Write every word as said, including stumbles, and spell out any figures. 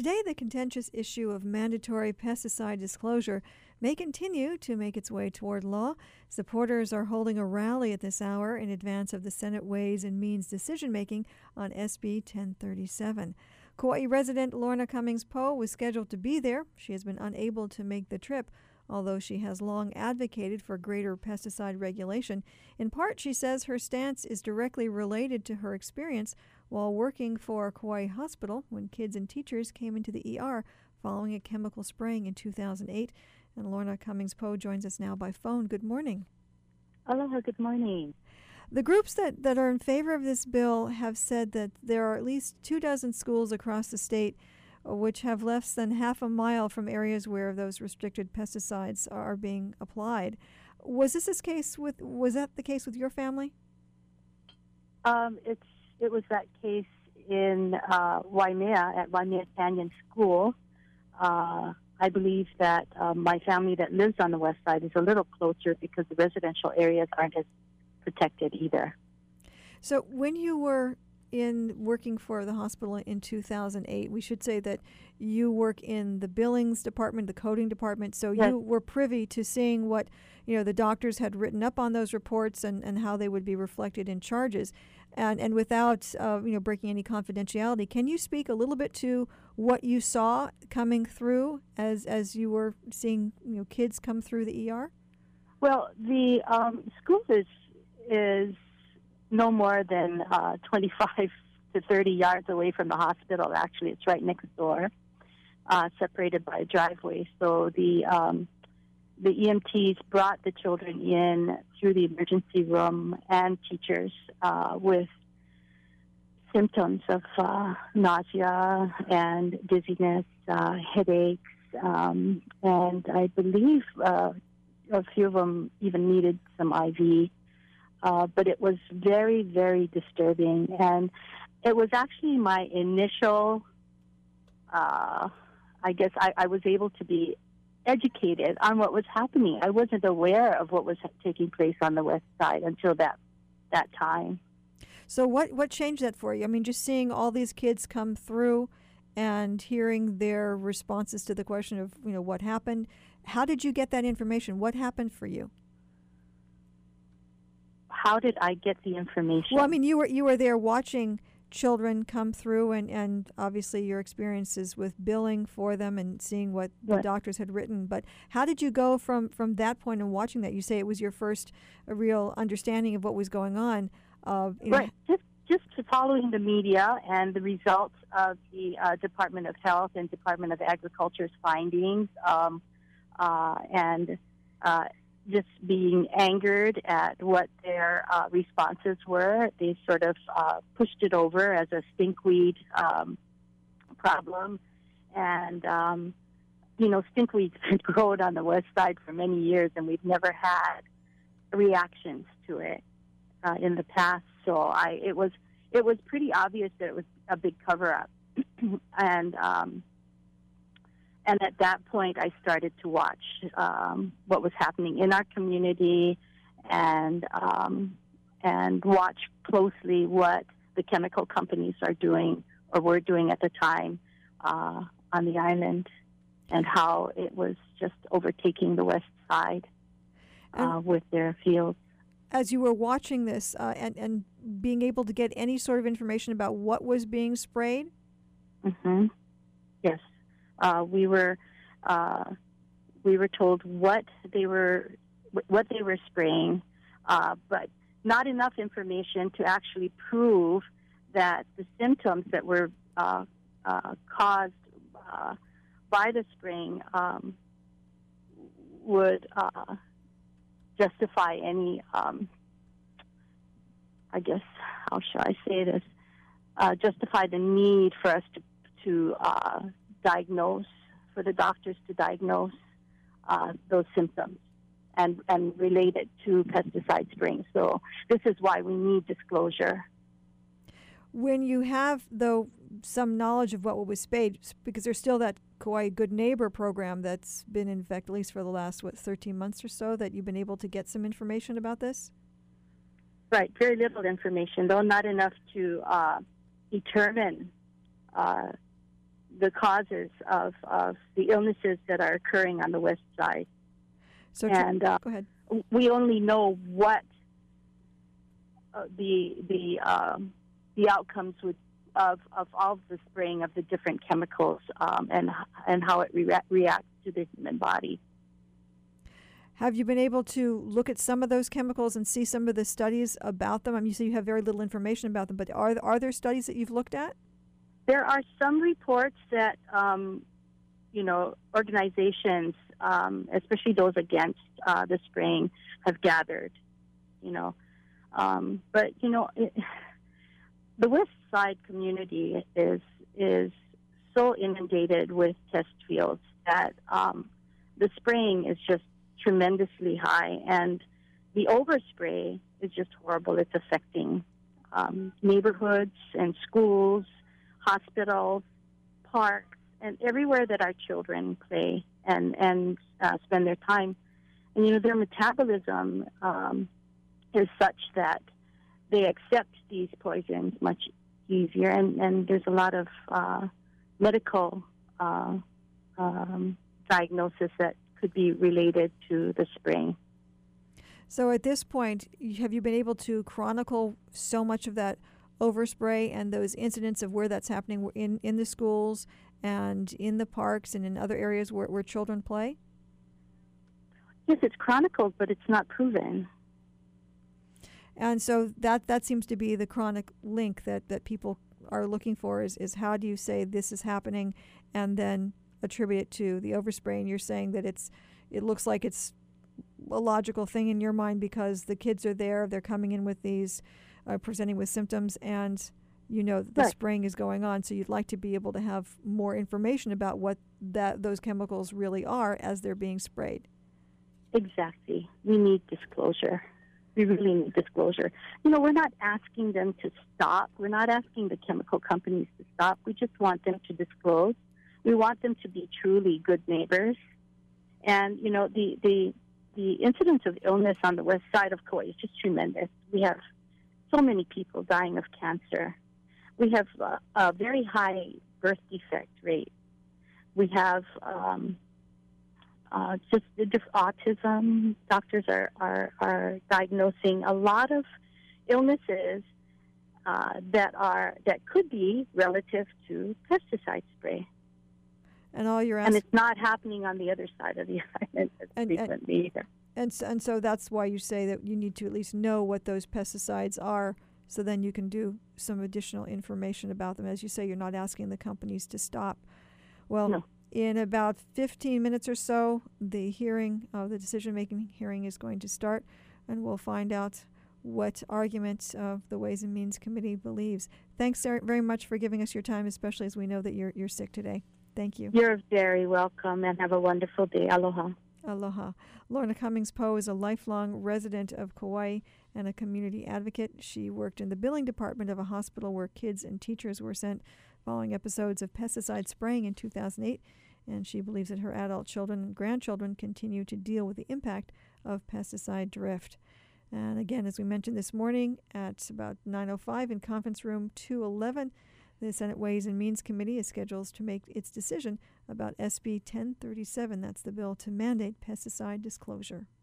Today, the contentious issue of mandatory pesticide disclosure may continue to make its way toward law. Supporters are holding a rally at this hour in advance of the Senate Ways and Means decision-making on S B ten thirty-seven. Kauai resident Lorna Cummings Poe was scheduled to be there. She has been unable to make the trip, although she has long advocated for greater pesticide regulation. In part, she says her stance is directly related to her experience while working for Kauai Hospital when kids and teachers came into the E R following a chemical spraying in two thousand eight. And Lorna Cummings Poe joins us now by phone. Good morning. Aloha, good morning. The groups that, that are in favor of this bill have said that there are at least two dozen schools across the state which have less than half a mile from areas where those restricted pesticides are being applied. Was this this case with? Was that the case with your family? Um, it's it was that case in uh, Waimea at Waimea Canyon School. Uh, I believe that uh, my family that lives on the west side is a little closer because the residential areas aren't as protected either. So when you were in working for the hospital in two thousand eight, we should say that you work in the billings department, the coding department, so yes. you were privy to seeing what, you know, the doctors had written up on those reports and, and how they would be reflected in charges. And and without, uh, you know, breaking any confidentiality, can you speak a little bit to what you saw coming through as, as you were seeing, you know, kids come through the E R? Well, the um, school is is no more than uh, twenty-five to thirty yards away from the hospital. Actually, it's right next door, uh, separated by a driveway. So the um, the E M Ts brought the children in through the emergency room and teachers uh, with symptoms of uh, nausea and dizziness, uh, headaches, um, and I believe uh, a few of them even needed some I V. Uh, but it was very, very disturbing. And it was actually my initial, uh, I guess I, I was able to be educated on what was happening. I wasn't aware of what was taking place on the west side until that that time. So what, what changed that for you? I mean, just seeing all these kids come through and hearing their responses to the question of, you know, what happened. How did you get that information? What happened for you? How did I get the information? Well, I mean, you were you were there watching children come through, and, and obviously your experiences with billing for them and seeing what the yes. doctors had written. But how did you go from, from that point and watching that? You say it was your first a real understanding of what was going on. Uh, you right. know. Just just following the media and the results of the uh, Department of Health and Department of Agriculture's findings, um, uh, and uh, just being angered at what their uh, responses were. They sort of uh, pushed it over as a stinkweed um, problem. And, um, you know, stinkweed's been grown on the west side for many years, and we've never had reactions to it uh, in the past. So I, it was it was pretty obvious that it was a big cover-up. and um And at that point, I started to watch um, what was happening in our community, and um, and watch closely what the chemical companies are doing or were doing at the time uh, on the island, and how it was just overtaking the west side uh, with their fields. As you were watching this uh, and and being able to get any sort of information about what was being sprayed. Mm-hmm. Yes. Uh, we were uh, we were told what they were what they were spraying, uh, but not enough information to actually prove that the symptoms that were uh, uh, caused uh, by the spraying um, would uh, justify any. Um, I guess how shall I say this? Uh, justify the need for us to to uh, diagnose, for the doctors to diagnose uh, those symptoms and, and relate it to pesticide spraying. So this is why we need disclosure. When you have, though, some knowledge of what was sprayed, because there's still that Kauai Good Neighbor program that's been in effect at least for the last, what, thirteen months or so, that you've been able to get some information about this? Right, very little information, though not enough to uh, determine uh, the causes of, of the illnesses that are occurring on the west side. So and uh, go ahead. We only know what uh, the the um, the outcomes would of of all of the spraying of the different chemicals um, and and how it re- reacts to the human body. Have you been able to look at some of those chemicals and see some of the studies about them? I mean, you say you have very little information about them, but are are there studies that you've looked at? There are some reports that um, you know organizations, um, especially those against uh, the spraying, have gathered. You know, um, but you know, it, the West Side community is is so inundated with test fields that um, the spraying is just tremendously high, and the overspray is just horrible. It's affecting um, neighborhoods and schools, hospitals, parks, and everywhere that our children play and and uh, spend their time. And you know, their metabolism um, is such that they accept these poisons much easier, and, and there's a lot of uh, medical uh, um, diagnosis that could be related to the spraying. So at this point, have you been able to chronicle so much of that overspray and those incidents of where that's happening in, in the schools and in the parks and in other areas where, where children play? Yes, it's chronicled, but it's not proven. And so that, that seems to be the chronic link that, that people are looking for is, is how do you say this is happening and then attribute it to the overspray. And you're saying that it's it looks like it's a logical thing in your mind because the kids are there, they're coming in with these, uh, presenting with symptoms, and you know the right. spraying is going on. So you'd like to be able to have more information about what that those chemicals really are as they're being sprayed. Exactly. We need disclosure. We really need disclosure. You know, we're not asking them to stop. We're not asking the chemical companies to stop. We just want them to disclose. We want them to be truly good neighbors. And, you know, the, the, the incidence of illness on the west side of Kauai is just tremendous. We have so many people dying of cancer. We have uh, a very high birth defect rate. We have um, uh, just just autism. Doctors are, are, are diagnosing a lot of illnesses uh, that are that could be relative to pesticide spray. And all you're asking, and it's not happening on the other side of the island as and, frequently and, either. And so, and so that's why you say that you need to at least know what those pesticides are, so then you can do some additional information about them. As you say, you're not asking the companies to stop. Well, no. In about fifteen minutes or so, the hearing, uh, the decision-making hearing is going to start, and we'll find out what arguments of the Ways and Means Committee believes. Thanks very much for giving us your time, especially as we know that you're you're sick today. Thank you. You're very welcome, and have a wonderful day. Aloha. Aloha. Lorna Cummings Poe is a lifelong resident of Kauai and a community advocate. She worked in the billing department of a hospital where kids and teachers were sent following episodes of pesticide spraying in two thousand eight, and she believes that her adult children and grandchildren continue to deal with the impact of pesticide drift. And again, as we mentioned this morning at about nine oh five in conference room two eleven, the Senate Ways and Means Committee is scheduled to make its decision about S B ten thirty-seven. That's the bill to mandate pesticide disclosure.